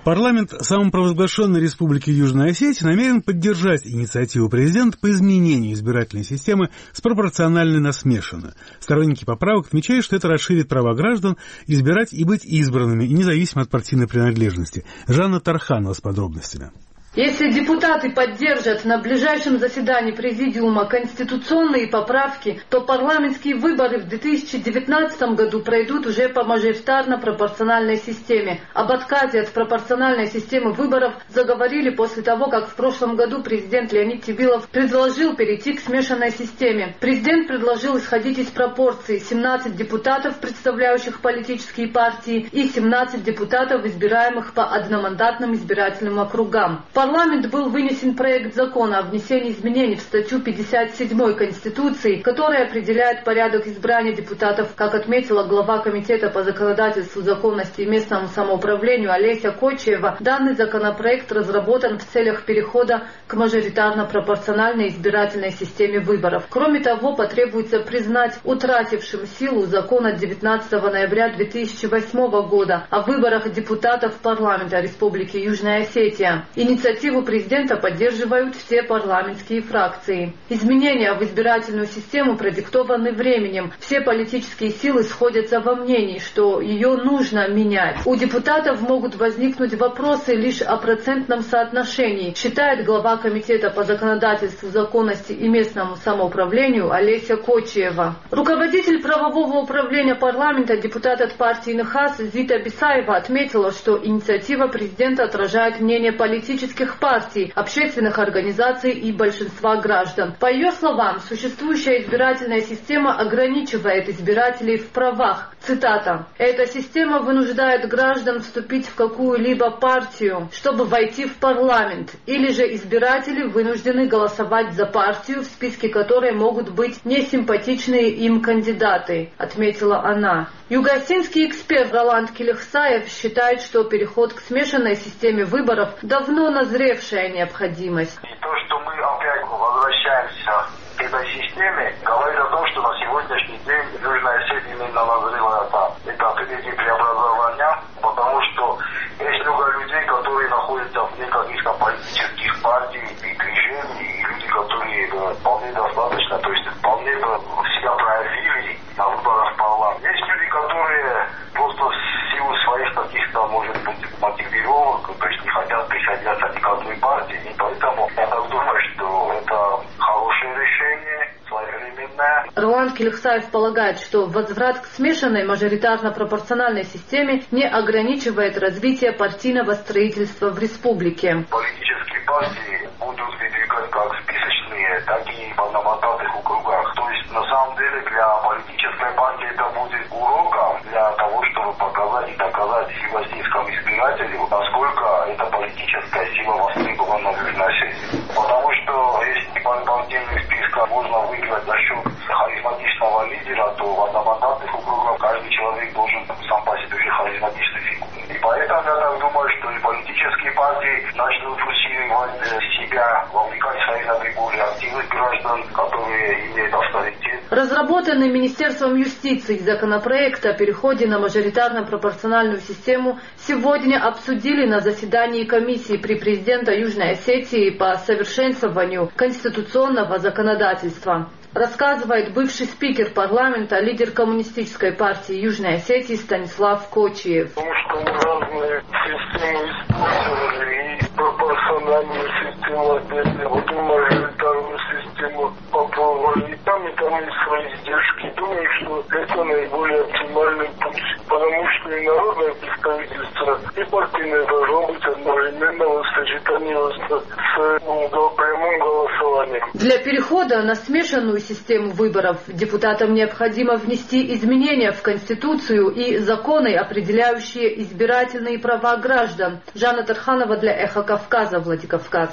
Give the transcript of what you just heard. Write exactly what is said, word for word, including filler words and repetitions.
Парламент самопровозглашенной Республики Южная Осетия намерен поддержать инициативу президента по изменению избирательной системы с пропорциональной на смешанную. Сторонники поправок отмечают, что это расширит права граждан избирать и быть избранными, независимо от партийной принадлежности. Жанна Тарханова с подробностями. Если депутаты поддержат на ближайшем заседании Президиума конституционные поправки, то парламентские выборы в две тысячи девятнадцатом году пройдут уже по мажоритарно-пропорциональной системе. Об отказе от пропорциональной системы выборов заговорили после того, как в прошлом году президент Леонид Тибилов предложил перейти к смешанной системе. Президент предложил исходить из пропорций: семнадцать депутатов, представляющих политические партии, и семнадцать депутатов, избираемых по одномандатным избирательным округам. В парламент был вынесен проект закона о внесении изменений в статью пятьдесят седьмой Конституции, которая определяет порядок избрания депутатов. Как отметила глава Комитета по законодательству, законности и местному самоуправлению Олеся Кочиева, данный законопроект разработан в целях перехода к мажоритарно-пропорциональной избирательной системе выборов. Кроме того, потребуется признать утратившим силу закон от девятнадцатого ноября две тысячи восьмого года о выборах депутатов парламента Республики Южная Осетия. Инициативу президента поддерживают все парламентские фракции. Изменения в избирательную систему продиктованы временем. Все политические силы сходятся во мнении, что ее нужно менять. У депутатов могут возникнуть вопросы лишь о процентном соотношении, считает глава Комитета по законодательству, законности и местному самоуправлению Олеся Кочиева. Руководитель правового управления парламента, депутат от партии НХАС Зита Бисаева отметила, что инициатива президента отражает мнение политических партий, общественных организаций и большинства граждан. По ее словам, существующая избирательная система ограничивает избирателей в правах. Цитата: «Эта система вынуждает граждан вступить в какую-либо партию, чтобы войти в парламент, или же избиратели вынуждены голосовать за партию, в списке которой могут быть несимпатичные им кандидаты», отметила она. Югосинский эксперт Роланд Келехсаев считает, что переход к смешанной системе выборов давно назревшая необходимость. И то, что мы опять возвращаемся к этой системе, говорит о том, что на сегодняшний день Южная Осетия именно назрела это, это эти преобразования, потому что есть много людей, которые находятся вне каких-то политических партий и движений, и люди, которые э, вполне достаточно, то есть вполне себя проявили на выборах в парламент. Есть люди, которые просто в силу своих каких-то, может быть, мотивировок, то есть не хотят присоединяться ни к одной партии, и поэтому я так думаю, что это хорошее решение, своевременное. Роланд Келехсаев полагает, что возврат к смешанной мажоритарно-пропорциональной системе не ограничивает развитие партийного строительства в республике. Политические партии будут выдвигать как списочные, так и в одномандатных округах. То есть, на самом деле, для политической партии это будет уроком для того, чтобы показать и доказать югосинскому избирателю, насколько эта политическая сила востребована в Южной Осетии. Потому что если по партийным спискам можно выиграть за счет харизматичного лидера, то в одномандатных округах каждый человек должен сам по себе харизматичный фигур. И поэтому я так думаю, что и политические партии начнут усиливать себя, вовлекать в свои ряды более активных граждан, которые имеют авторитет. Разработанный Министерством юстиции законопроект о переходе на мажоритарно-пропорциональную систему сегодня обсудили на заседании комиссии при президенте Южной Осетии по совершенствованию конституционного законодательства. Рассказывает бывший спикер парламента, лидер коммунистической партии Южной Осетии Станислав Кочиев. Потому что мы разные системы использовали, и пропорциональную систему отдельно, вот и мажоритарную систему попробовали. И там, и там есть свои издержки. Думаю, что это наиболее оптимальный путь, потому что и народное представительство, и партийное должно быть одновременно в сочетании с ну, прямым голосованием. Для перехода на смешанную систему выборов депутатам необходимо внести изменения в Конституцию и законы, определяющие избирательные права граждан. Жанна Тарханова для Эхо Кавказа, Владикавказ.